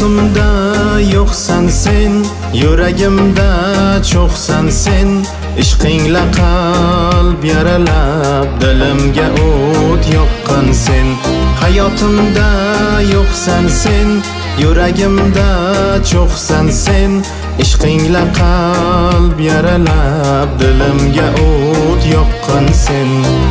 Hayotimda yo'qsan sen, yuragimda cho'qsan sen. Ishqingla qalb yaralab, dilimga o't yoqqan sen. Hayotimda yo'qsan sen, yuragimda cho'qsan sen. Ishqingla qalb yaralab, dilimga o't yoqqan sen.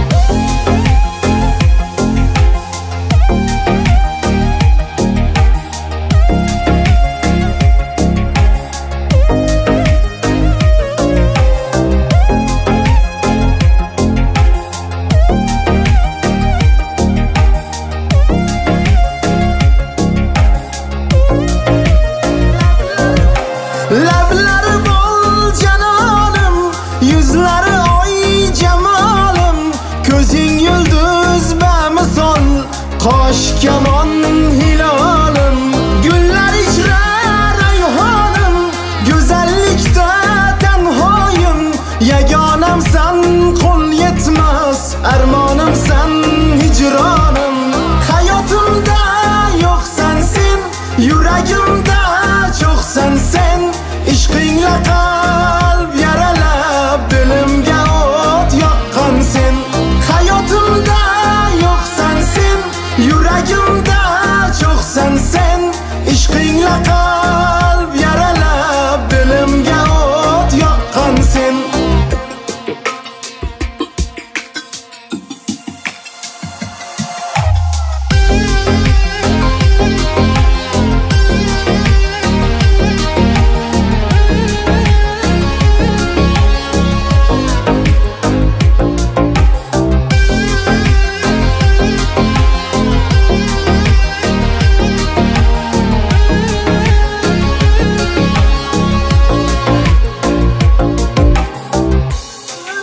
Lablari bol janonim, yuzlari oy jamolim. Ko'zing yulduz bamisol, qosh kamon hilolim. Gullar ichra rayhonim, go'zallikda tanhoyim. Yagonamsan, qo'l yetmas armonimsan, hijronim. Hayotimda yo'qsan sen, yuragimda cho'qsan sen. Ishqingla qalb yaralab, dilimga o't yoqqan sen. Hayotimda yo'qsan sen, yuragimda cho'qsan sen. Ishqingla qalb yaralab, dilimga o't yoqqan sen.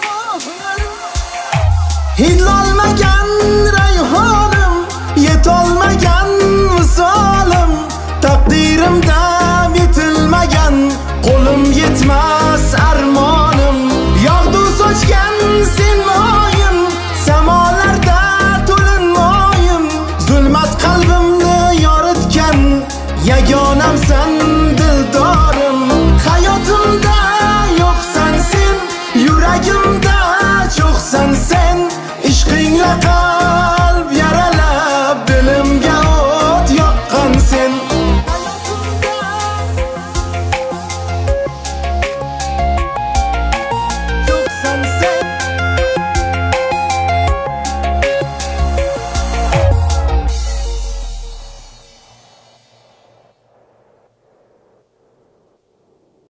Hidlolmagan rayhonim, yetolmagan